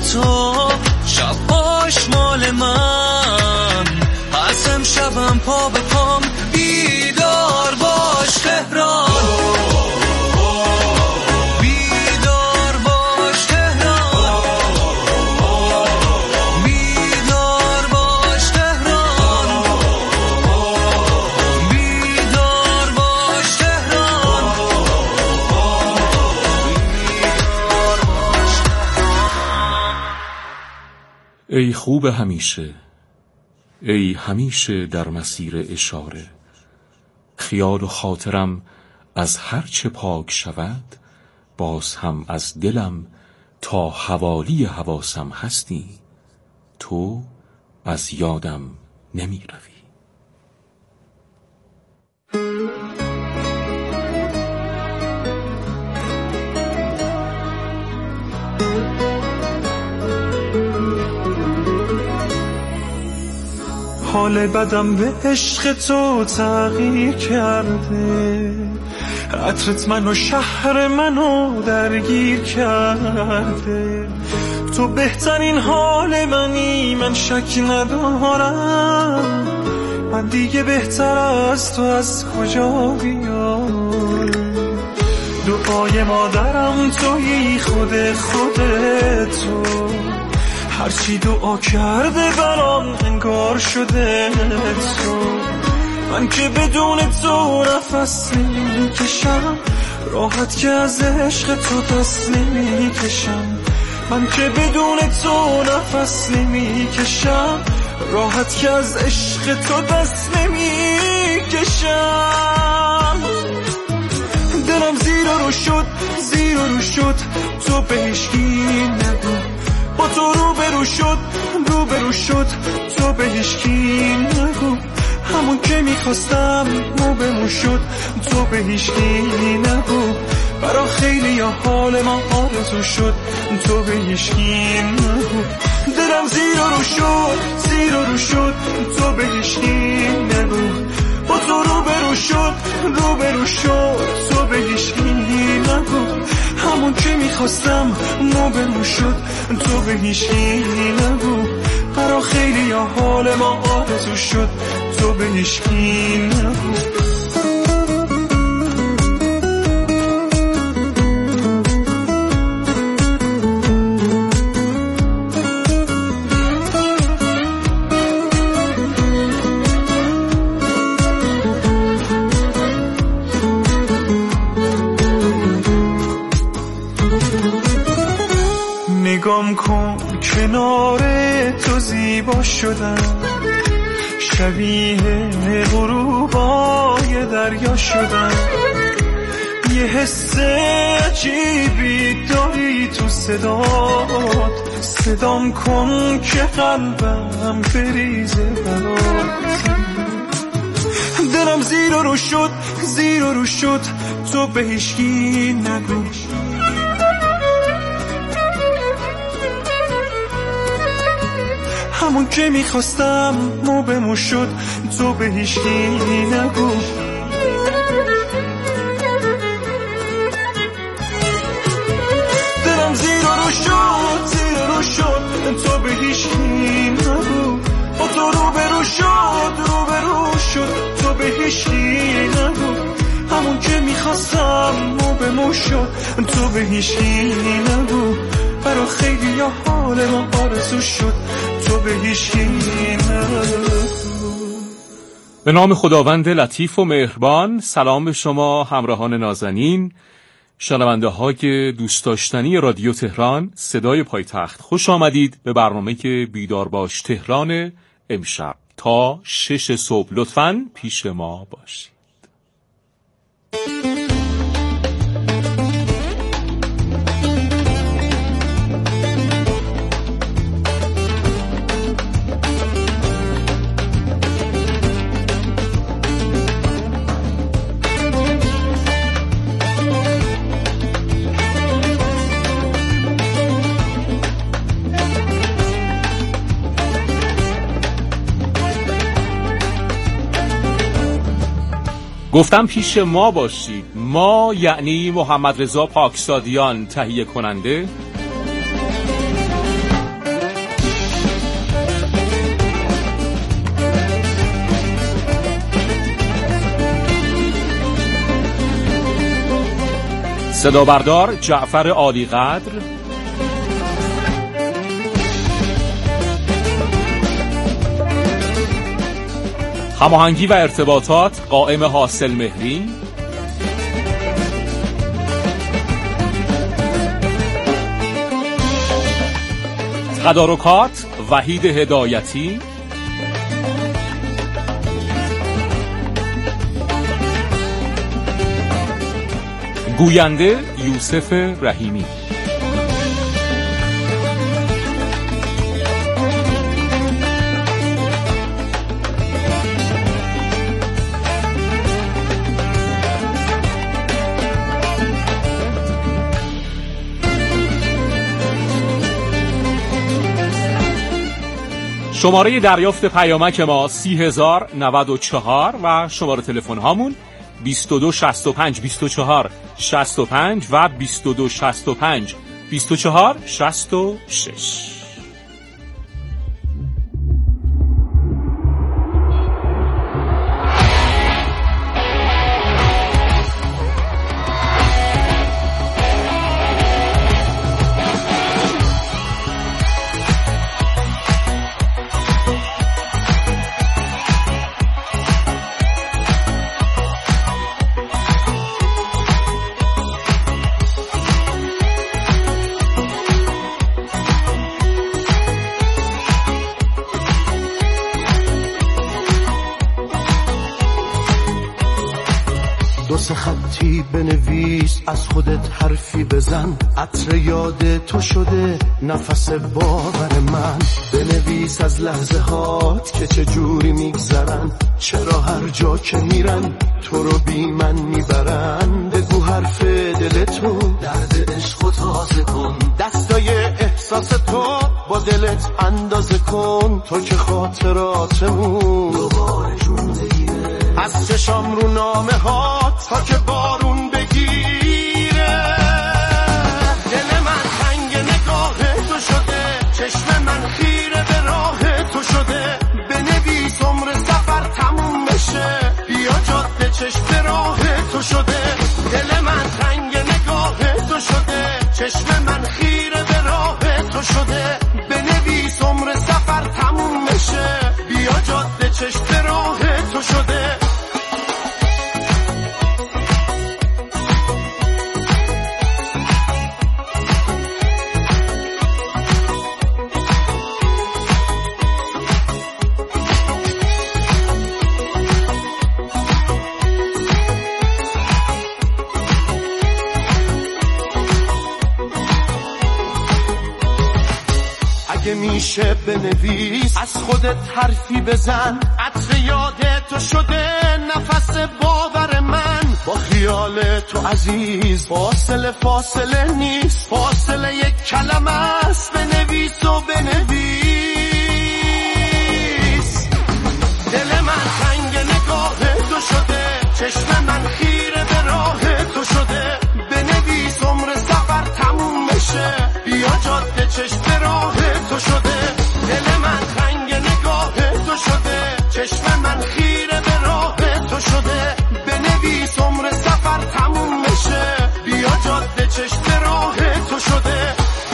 تو، شبهاش مال من. از امشبم پا به پام بیدار باش تهران. ای خوب همیشه، ای همیشه در مسیر اشاره، خیال و خاطرم از هر چه پاک شود، باز هم از دلم تا حوالی حواسم هستی، تو از یادم نمی روی. حال بدم به عشق تو تغییر کرده، عطرت منو شهر منو درگیر کرده. تو بهترین حال منی، من شک ندارم، من دیگه بهتر از تو از کجا بیام. دعای مادرم تویی، خود تو، هرچی دعا کرده برام انگار شده تو. من که بدون تو نفس نمیکشم، راحت که از عشق تو دست نمیکشم. من که بدون تو نفس نمیکشم، راحت که از عشق تو دست نمیکشم. دلم زیر رو شد تو به هیچکی نگو، با تو روبرو شد تو به هیچکی نگو. همون که میخواستم موبمون شد، تو به هیچکی نگو. برا خیلی یا حال ما آرزو شد، تو به هیچکی نگو. دلم زیر رو شد تو به هیچکی نگو. با تو روبرو شد تو به هیچکی نگو. همون که میخواستم موبمون شد، تو به هیچکی نگو. برا خیلی یا حال ما آرزو شد، تو به هیچکی نگو. نگام کن کنار تو زیبا شدم، شبیه غروبای دریا شدم. یه حس عجیبی داری تو صدام کن که قلبم بریزه برات. دلم زیر رو شد تو به هیچکی نگو. همون که میخواستم موبمون شد، تو به هیچکی نگو. دلم زیر رو شد تو به هیچکی نگو. با تو روبرو شد تو به هیچکی نگو. همون که میخواستم موبمون شد، تو به هیچکی نگو. برا خیلی یا حال ما آرزو شد، تو به هیچکی نگو. به نام خداوند لطیف و مهربان. سلام به شما همراهان نازنین، شنونده های دوست داشتنی رادیو تهران صدای پایتخت. خوش آمدید به برنامه بیدار باش تهران امشب تا 6 صبح. لطفاً پیش ما باشید. گفتم پیش ما باشید. ما یعنی محمد رضا پاکزادیان تهیه کننده، صدا بردار جعفر عالی قدر، هماهنگی و ارتباطات قائم حاصل مهری، تدارکات وحید هدایتی، گوینده یوسف رحیمی. شماره دریافت پیامک ما 30,094 و شماره تلفن هامون 22 65 24 65 و 22 65 24 66. خطی بنویس، از خودت حرفی بزن، عطر یاد تو شده نفس باور من. بنویس از لحظه هات که چه جوری میگذرن، چرا هر جا که میرن تو رو بی من میبرن. بگو حرف دل تو، درد عشق تازه کن، دستای احساس تو با دلت اندازه کن. تو که خاطراتمون دوباره جون بگیره، از چشام رو نامه ها تا که بارون بگیره. دل من تنگ نگاه تو شده، چشم من خیره به راه تو شده. بنویس عمر سفر تموم بشه، بیا جاده چشم راه تو شده. دل من تنگ نگاه تو شده، چشم من خیره به راه تو شده. بنویس عمر سفر تموم بشه، بیا جاده چشم راه تو شده. اگه میشه بنویس، از خودت حرفی بزن، عطر یاد تو شده نفس باور من. با خیال تو عزیز فاصله نیست، فاصله یک کلمه است. بنویس و بنویس. دل من تنگ نگاه تو شده، چشم من خیره به راه تو شده. بنویس عمر سفر تموم بشه، بیا جاده چشم راه تو شده. دل من تنگ نگاه تو شده، چشم من خیره به راه تو شده. بنویس عمر سفر تموم بشه، بیا جاده چشم راه تو شده.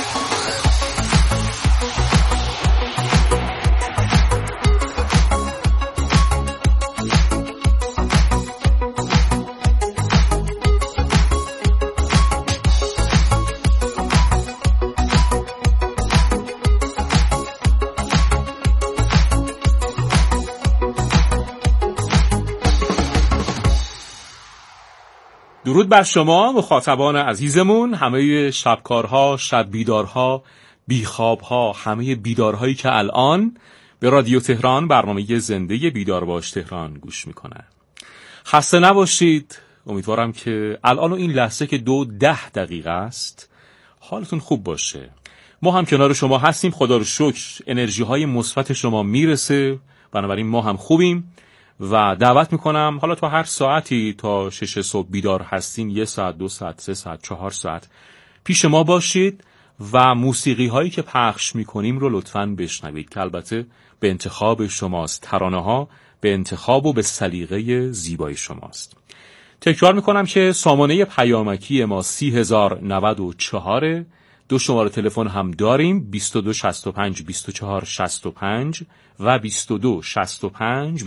درود بر شما مخاطبان عزیزمون، همه شبکارها، شب بیدارها، بیخوابها، همه بیدارهایی که الان به رادیو تهران برنامه زنده بیدار باش تهران گوش میکنن. خسته نباشید. امیدوارم که الان و این لحظه که 2:10 دقیقه است حالتون خوب باشه. ما هم کنار شما هستیم، خدا رو شکر انرژی های مثبت شما میرسه، بنابراین ما هم خوبیم و دعوت میکنم حالا تا هر ساعتی تا 6 صبح بیدار هستین، 1 ساعت 2 ساعت 3 ساعت 4 ساعت پیش ما باشید و موسیقی هایی که پخش میکنیم رو لطفاً بشنوید که البته به انتخاب شماست. ترانه ها به انتخاب و به سلیقه زیبای شماست. تکرار میکنم که سامانه پیامکی ما 30,094. 2 شماره تلفن هم داریم، 2265 2465 و 2265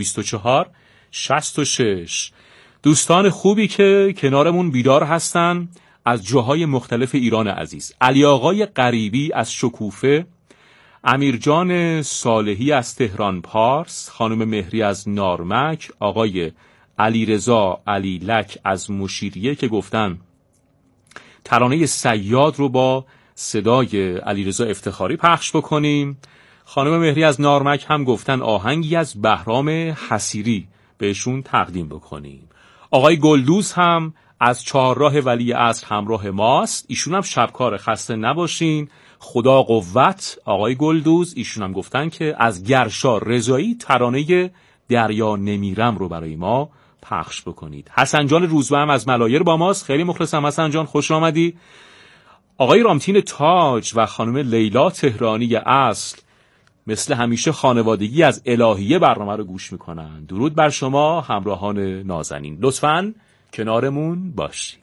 2466. دوستان خوبی که کنارمون بیدار هستن از جاهای مختلف ایران عزیز: علی آقای غریبی از شکوفه، امیرجان صالحی از تهران پارس، خانم مهری از نارمک، آقای علیرضا علی لک از مشیریه که گفتن ترانه صیاد رو با صدای علیرضا افتخاری پخش بکنیم. خانم مهری از نارمک هم گفتن آهنگی از بهرام حصیری بهشون تقدیم بکنیم. آقای گلدوز هم از چهارراه ولی عصر همراه ماست، ایشون هم شبکار، خسته نباشین، خدا قوت. آقای گلدوز ایشون هم گفتن که از گرشا رضایی ترانه دریا نمیرم رو برای ما پخش بکنید. حسن جان روزبه هم از ملایر با ماست، خیلی مخلصم حسن جان، خوش آمدی. آقای رامتین تاج و خانم لیلا تهرانی اصل مثل همیشه خانوادگی از الهیه برنامه رو گوش میکنن. درود بر شما همراهان نازنین، لطفاً کنارمون باشید.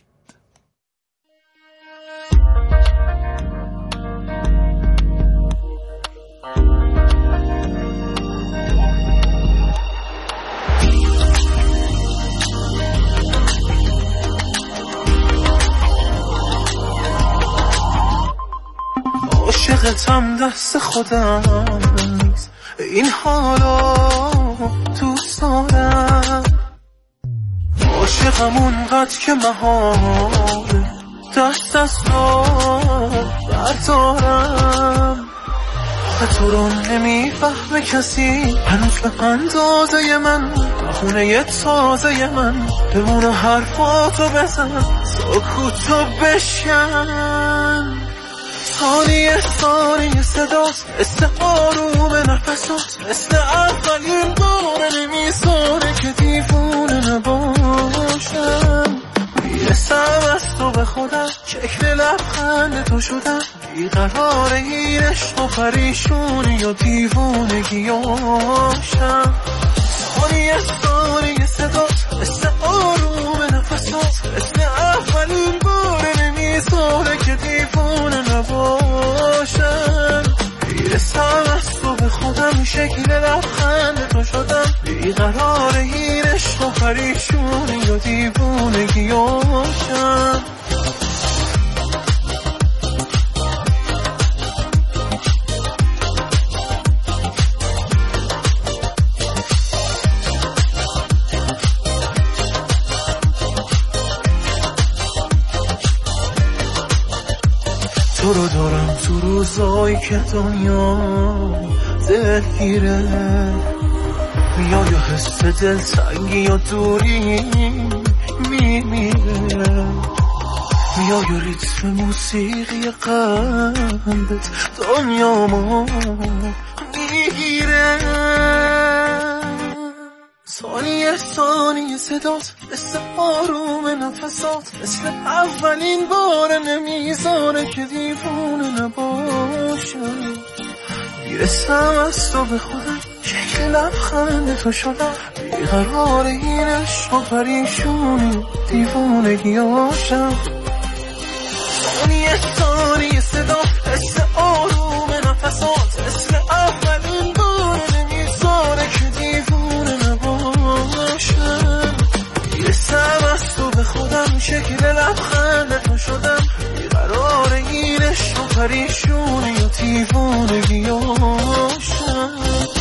عاشقتم دست خودم نیست، این حالا دوست دارم. عاشقم اونقدر که محاله دست از تو بردارم. تو رو نمیفهمه کسی هنوز به اندازه من، خونه تازه من بمونه حرفاتو بزن، سکوتو بشکن. ثانیه ثانیه صداست مثل آروم نفسات، مثل اولین بار نمیذاره که دیوونه نباشم. میرسم از تو به خودم، شکل لبخند تو شدم، بیقرار این عشق و پریشونی و دیوونگیاشم. ثانیه ثانیه صداست مثل آروم نفسات، مثل اولین بار نمیذاره که دیوونه نباشم. میرسم از تو به خودم، شکل لبخند تو شدم، بیقرار این عشق و پریشونی و دیوونگیاشم. تو رو دارم تو روزایی که دنیا دلگیره، میای و حس دلتنگی و دوری میمیره، میای و ریتم موسیقی قلبت دنیامو میگیره. ثانیه ثانیه صدات مثل آروم نفسات، مثل اولین بار نمیذاره که دیوونه نباشم. میرسم از تو به خودم، شکل لبخند تو شدم، بیقرار این عشق و پریشونی دیوونگیاشم. ثانیه ثانیه صدات مثل آروم نفسات، مثل اولین بار نمیذاره که دیوونه نباشم. میرسم از تو به خودم، شکل لبخند تو شدم، بیقرار این عشق و پریشونی و دیوونگیاشم.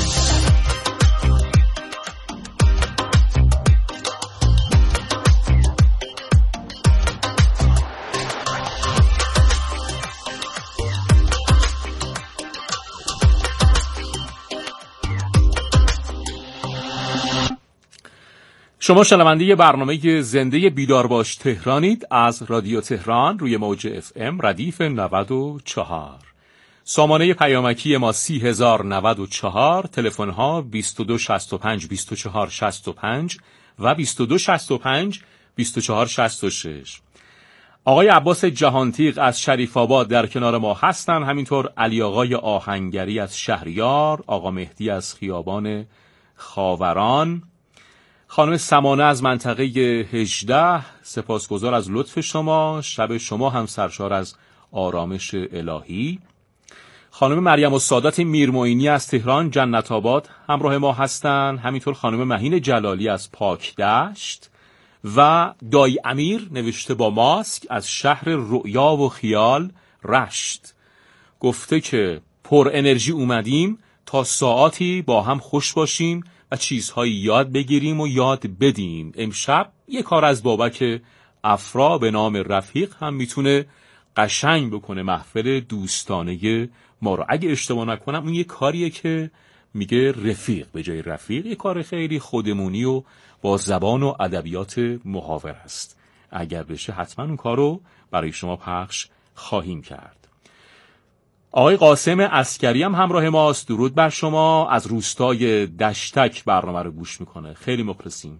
شما شنونده برنامه زنده بیدار باش تهرانید از رادیو تهران روی موج FM ردیف 94. سامانه پیامکی ما 30,094، تلفن ها 2265 2465 و 2265 2466. آقای عباس جهانتیق از شریف آباد در کنار ما هستن، همینطور علی آقای آهنگری از شهریار، آقا مهدی از خیابان خاوران، خانم سمانه از منطقه 18 سپاسگزار از لطف شما، شب شما هم سرشار از آرامش الهی. خانم مریم السادات میرموینی از تهران جنت آباد همراه ما هستند. همینطور خانم مهین جلالی از پاکدشت و دایی امیر نوشته با ماسک از شهر رؤیا و خیال رشت. گفته که پر انرژی اومدیم تا ساعاتی با هم خوش باشیم و چیزهایی یاد بگیریم و یاد بدیم. امشب یه کار از بابک افرا به نام رفیق هم میتونه قشنگ بکنه محفل دوستانه ما رو. اگه اشتباه نکنم اون یه کاریه که میگه رفیق به جای رفیق، یه کار خیلی خودمونی و با زبان و ادبیات محاور است. اگر بشه حتما اون کارو برای شما پخش خواهیم کرد. آقای قاسم عسکری هم همراه ماست. درود بر شما، از روستای دشتک برنامه رو گوش میکنه. خیلی مخلصیم.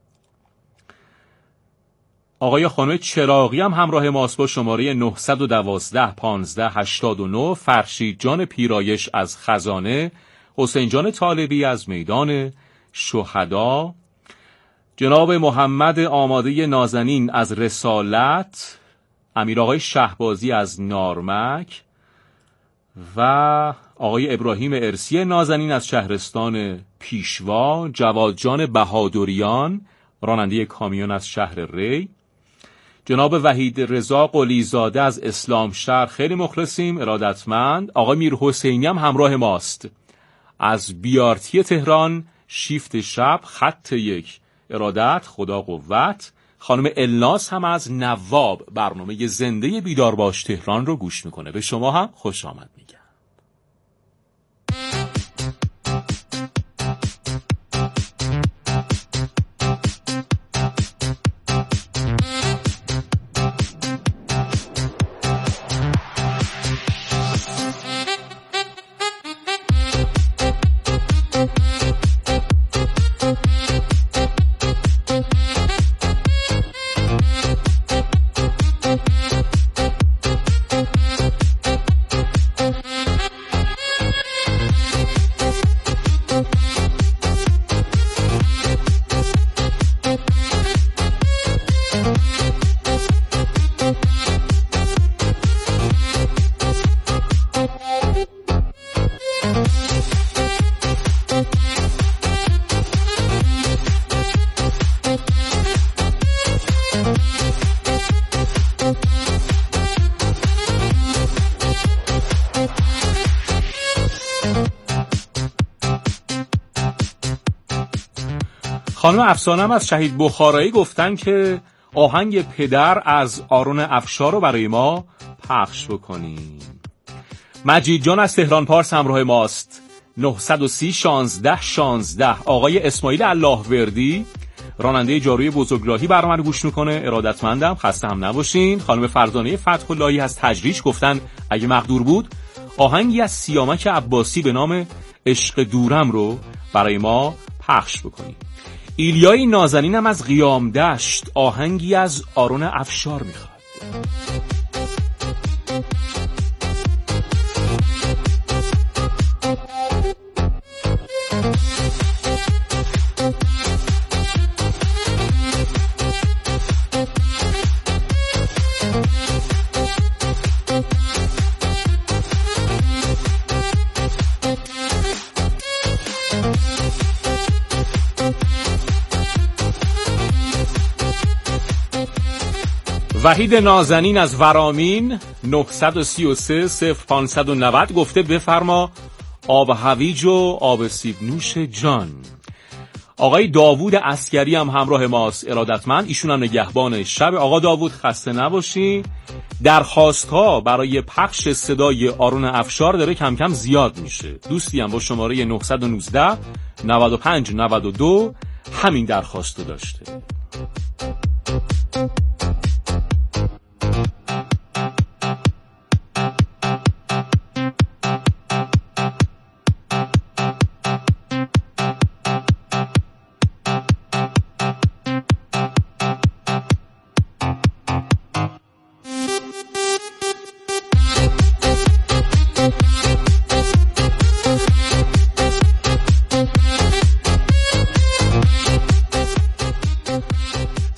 آقای خانم چراغی هم همراه ماست با شماره 912 15 89. فرشید جان پیرایش از خزانه، حسین جان طالبی از میدان شهدا، جناب محمد آماده نازنین از رسالت، امیر آقای شهبازی از نارمک و آقای ابراهیم ارسی نازنین از شهرستان پیشوا، جواد جان بهادریان راننده کامیون از شهر ری، جناب وحید رضا قلیزاده از اسلام شهر، خیلی مخلصیم، ارادتمند. آقای میر حسینی هم همراه ماست از بیارتی تهران، شیفت شب خط 1. ارادت، خدا قوت. خانم الناس هم از نواب برنامه زنده بیدار باش تهران رو گوش میکنه. به شما هم خوش آمد میگم. خانم افسانم از شهید بخارایی گفتن که آهنگ پدر از آرون افشار رو برای ما پخش بکنیم. مجید جان از تهران پارس همراه ماست. 930 16 16. آقای اسماعیل اللهوردی راننده جاروی بزرگراهی برنامه رو گوش میکنه. ارادتمندم، خسته هم نباشین. خانم فرزانه فتح اللهی از تجریش گفتن اگه مقدور بود آهنگی از سیامک عباسی به نام عشق دورم رو برای ما پخش بکنیم. ایلیای نازنین هم از قیام دشت آهنگی از آرون افشار میخواد. وحید نازنین از ورامین 933 0590 گفته بفرما آب هویج و آب سیب نوش جان. آقای داوود عسکری هم همراه ماست. ارادتمند، ایشون هم نگهبان شب. آقا داوود خسته نباشی. درخواست ها برای پخش صدای آرون افشار داره کم کم زیاد میشه. دوستی هم با شماره 919 95 92 همین درخواست رو داشته.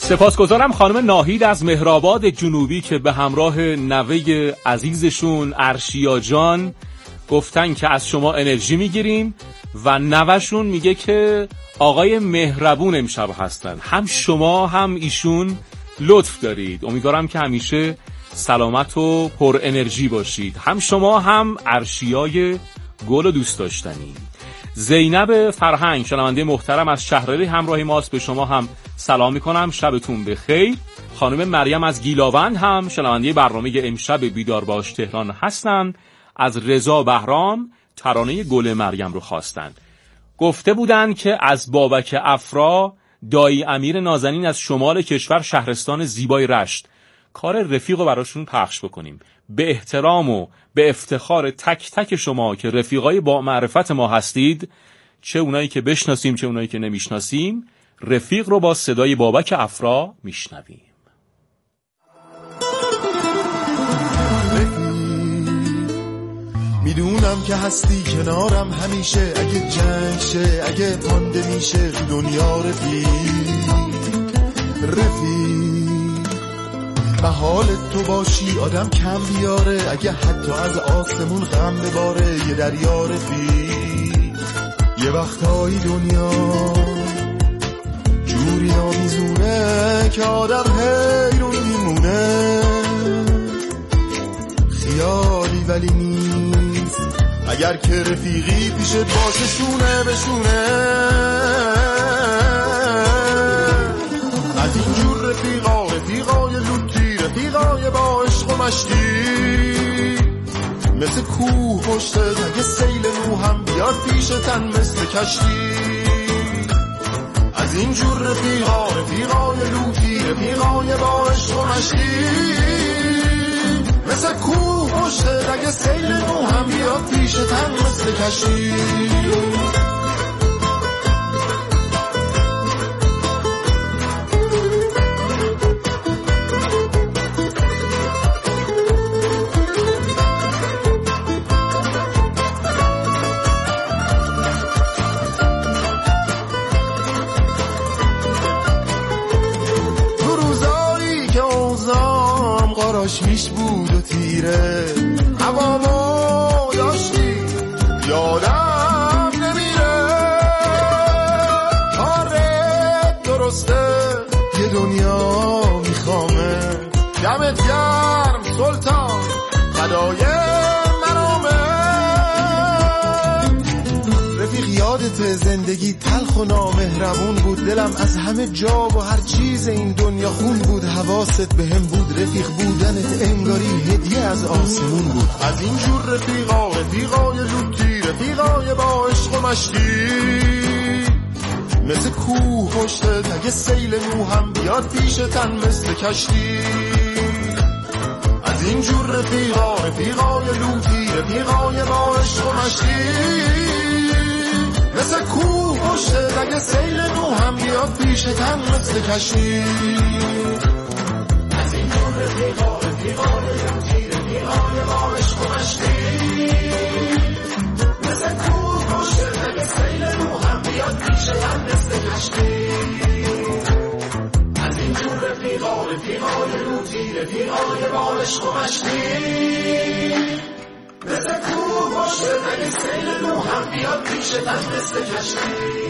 سپاسگزارم خانم ناهید از مهرآباد جنوبی که به همراه نوه عزیزشون ارشیا جان گفتن که از شما انرژی میگیریم و نوهشون میگه که آقای مهربون امشب هستن. هم شما هم ایشون لطف دارید. امیدوارم که همیشه سلامت و پر انرژی باشید. هم شما هم ارشیای گل و دوست داشتنی. زینب فرهنگ شنونده محترم از شهراری همراه ماست. به شما هم سلام میکنم، شبتون بخیر. خانم مریم از گیلاوند هم شنونده برنامه امشب بیدار باش تهران هستند. از رضا بهرام ترانه گل مریم رو خواستن. گفته بودن که از بابک افرا دایی امیر نازنین از شمال کشور شهرستان زیبای رشت کار رفیق رو براشون پخش بکنیم. به احترام و به افتخار تک تک شما که رفیقای با معرفت ما هستید، چه اونایی که بشناسیم چه اونایی که نمیشناسیم، رفیق رو با صدای بابک افرا میشنویم. میدونم که هستی کنارم همیشه، اگه جنگ شه اگه مانده میشه تو دنیا رفیق محال تو باشی آدم کم بیاره، اگه حتی از آسمون غم بباره یه دریا رفیق. یه وقتایی دنیا جوری نامیزونه که آدم حیرون میمونه، خیالی ولی نیست اگر که رفیقی پیشت باشه شونه بشونه. از اینجور رفیقای لوتی، رفیقای با عشق و مشتی، مثل کوه پشت اگه سیل نو هم بیاد پیشتن مثل کشتی. از اینجور رفیقای لوتی، رفیقای با عشق و مشتی، مثل کوه پشت اگه سیل نو هم بیاد پیشتن مثل کشتی. میش بود و تیره هوامو داشتی یادم نمیره، کارت درسته یه دنیا میخوامه، دمت گرم سلطان فدای مرامه. رفیق یادت زندگی تلخ و نامهربون بود، دلم از همه جا و هر چیز این دنیا خون بود، حواست به هم بود، رفیق بودنت انگاری هدیه از آسمون بود. از اینجور رفیقای لوتی، رفیقای با عشق و مشتی، مثل کوه پشتت اگه سیل نو هم بیاد پیشتن مثل کشتی. از اینجور رفیقای لوتی، رفیقای با عشق و مشتی، مثل کوه پشتت اگه سیل نو هم بیاد پیشتن مثل کشتی. از این جور رفیقای لوتی، رفیقای با عشق و مشتی، مثل کوه پشتت اگه سیل نو هم بیاد پیشتن مثل کشتی. از این جور رفیقای لوتی، رفیقای با عشق و مشتی، مثل کوه پشتت اگه سیل نو هم بیاد پیشتن مثل کشتی.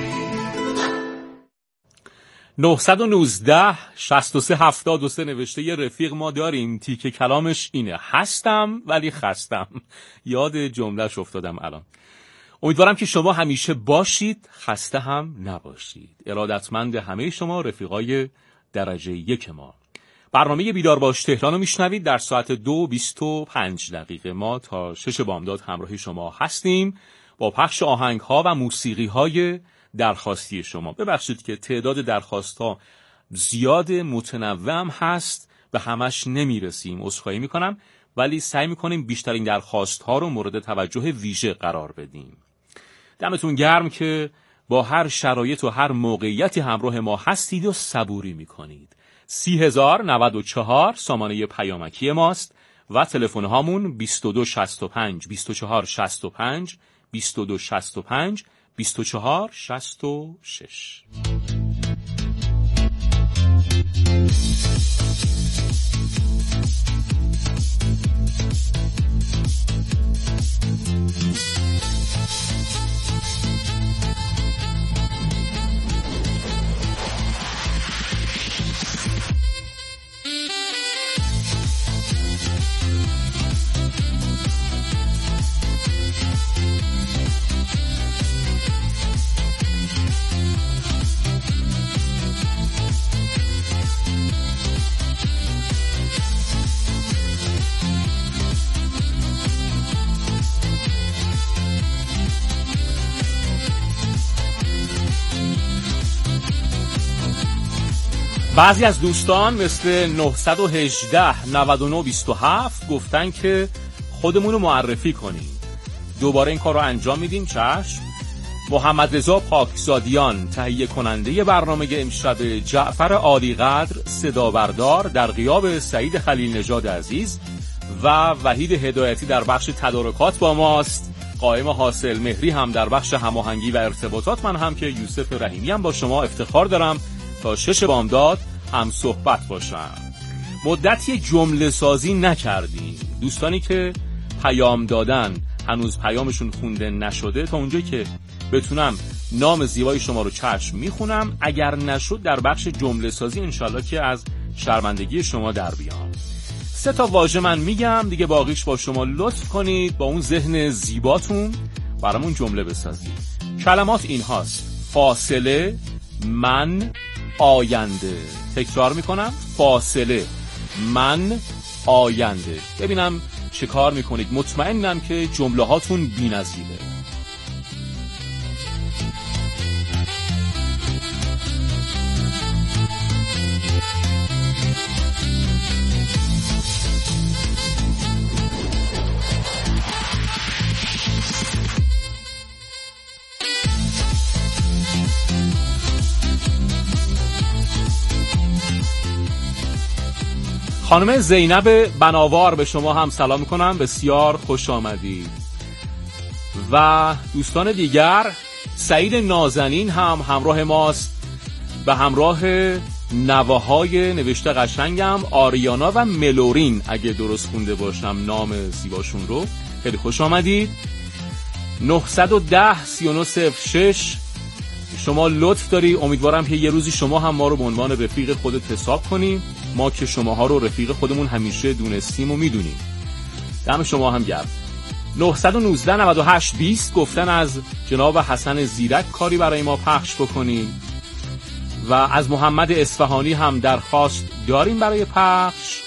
919 63 73 نوشته یه رفیق ما داریم، تیکه کلامش اینه: هستم ولی خستم. یاد جملهش افتادم الان. امیدوارم که شما همیشه باشید، خسته هم نباشید. ارادتمند همه شما رفیقای درجه 1 ما. برنامه بیدار باش تهران رو میشنوید. در ساعت 2:25 ما تا 6 بامداد همراه شما هستیم با پخش آهنگ ها و موسیقی های درخواستی شما. ببخشید که تعداد درخواست ها زیاد، متنوع هم هست، به همش نمیرسیم، عذرخواهی میکنم، ولی سعی میکنیم بیشترین درخواست ها رو مورد توجه ویژه قرار بدیم. دمتون گرم که با هر شرایط و هر موقعیتی همراه ما هستید و صبوری میکنید. 30,094 سامانه پیامکی ماست و تلفن هامون 2265 2465 2265 2466. بعضی از دوستان مثل 918 99 27 گفتن که خودمون رو معرفی کنیم. دوباره این کار رو انجام میدیم. چشم. محمد رضا پاکزادیان تهیه کننده برنامه امشب، جعفر عالیقدر صدا بردار در غیاب سعید خلیل نژاد عزیز و وحید هدایتی در بخش تدارکات با ماست. قائم حاصل مهری هم در بخش هماهنگی و ارتباطات. من هم که یوسف رحیمی هم با شما افتخار دارم تا 6 بامداد هم صحبت باشم. مدتی جمله سازی نکردیم. دوستانی که پیام دادن هنوز پیامشون خونده نشده، تا اونجایی که بتونم نام زیبای شما رو چشم میخونم. اگر نشد در بخش جمله سازی انشالله که از شرمندگی شما در بیام. 3 تا واژه من میگم دیگه، باقیش با شما لطف کنید با اون ذهن زیباتون برامون جمله بسازید. کلمات این هاست: فاصله، من، آینده. تکرار میکنم: فاصله، من، آینده. ببینم چه کار میکنید. مطمئنم که جمله هاتون بی‌نظیره. خانم زینب بناوار به شما هم سلام میکنم، بسیار خوش آمدید. و دوستان دیگر، سعید نازنین هم همراه ماست به همراه نوه‌های نوشته قشنگم آریانا و ملورین، اگه درست خونده باشم نام زیباشون رو. خیلی خوش آمدید. 910 3906 شما لطف داری. امیدوارم که یه روزی شما هم ما رو به عنوان رفیق خودت حساب کنی. ما که شماها رو رفیق خودمون همیشه دونستیم و میدونیم. دم شما هم گرم. 919 98 20 گفتن از جناب حسن زیرک کاری برای ما پخش بکنیم و از محمد اصفهانی هم درخواست داریم برای پخش.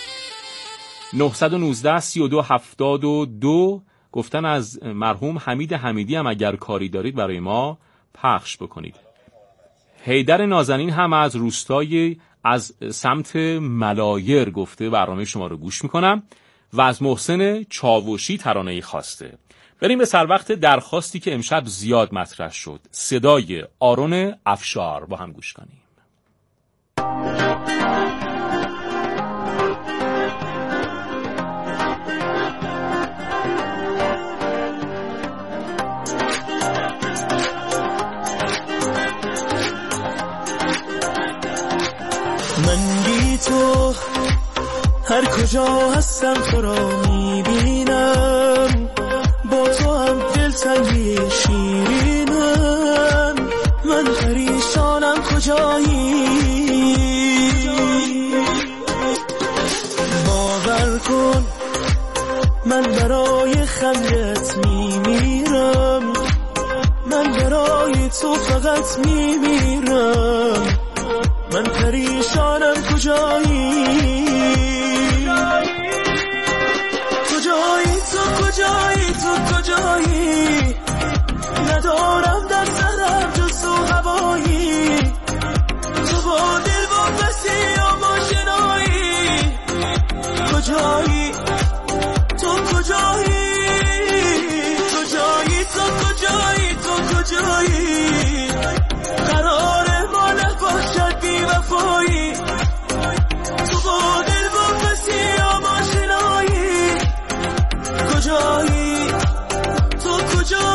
919 32 72 گفتن از مرحوم حمید حمیدی هم اگر کاری دارید برای ما پخش بکنید. حیدر نازنین هم از روستای از سمت ملایر گفته برنامه شما رو گوش میکنم و از محسن چاوشی ترانه‌ای خواسته. بریم به سر وقت درخواستی که امشب زیاد مطرح شد. صدای آرون افشار با هم گوش کنیم. من بی تو هر کجا هستم تو را میبینم، با تو هم دلتنگی شیرینم. من پریشانم کجایی، باور کن من برای خندت میمیرم، من برای تو فقط میمیرم. من پریشانم کجایی، کجایی تو، کجایی تو، کجایی؟ ندارم در سرم جز تو هوایی، تو با دل واپسی یا ماشنایی. کجایی تو، کجایی؟ کجایی تو، کجایی تو، کجایی؟